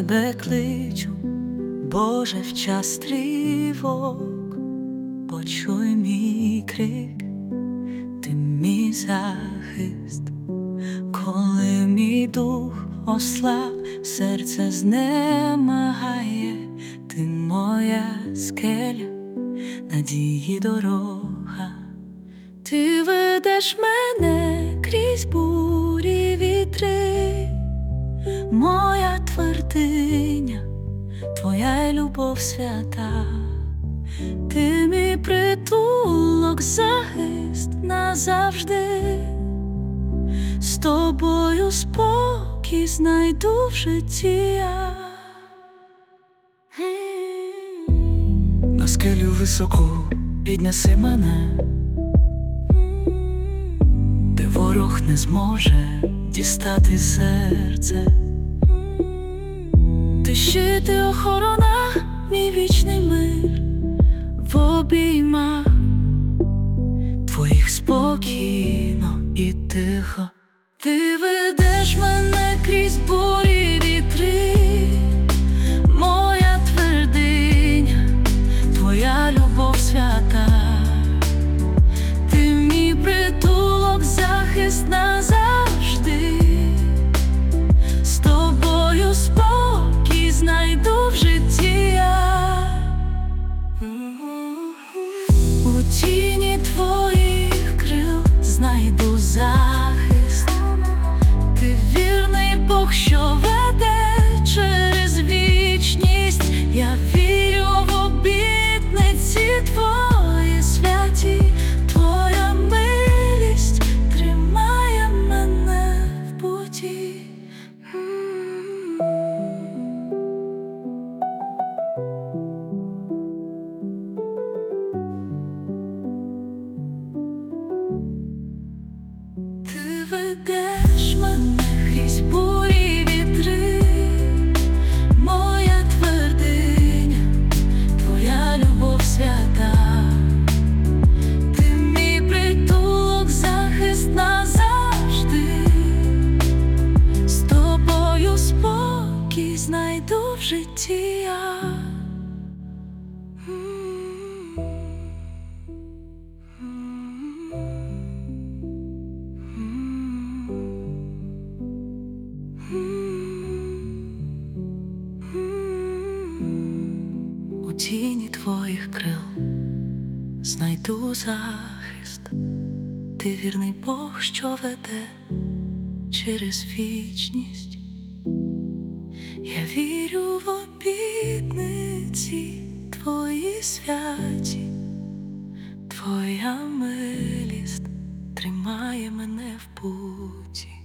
тебе кличу, Боже, в час тривог, почуй мій крик, ти мій захист, коли мій дух ослаб, серце знемагає, ти моя скеля, надії дорога. Ти ведеш мене крізь бурі вітри, моя твердиня, твоя любов свята. Ти мій притулок, захист назавжди, з тобою спокій знайду в житті я. На скелю високу піднеси мене, де ворог не зможе дістати серце. Ти щит і охорона, мій вічний мир, в обіймах твоїх спокійно і тихо. Ти ведеш мене крізь бурі вітри, моя твердиня, твоя любов свята. Ти мій притулок, захист назавжди, з тобою спокій знайду в житті я. У тіні твоїх крил знайду захист, ти вірний Бог, що веде через вічність. Я вірю в обітниці твої святі, твоя милість тримає мене в путі. Ти ведеш мене крізь бурі вітри, моя твердиня, твоя любов свята. Ти мій притулок, захист назавжди, з тобою спокій знайду в житті я. У тіні твоїх крил знайду захист, ти вірний Бог, що веде через вічність. Я вірю в обітниці твої святі, твоя милість тримає мене в путі.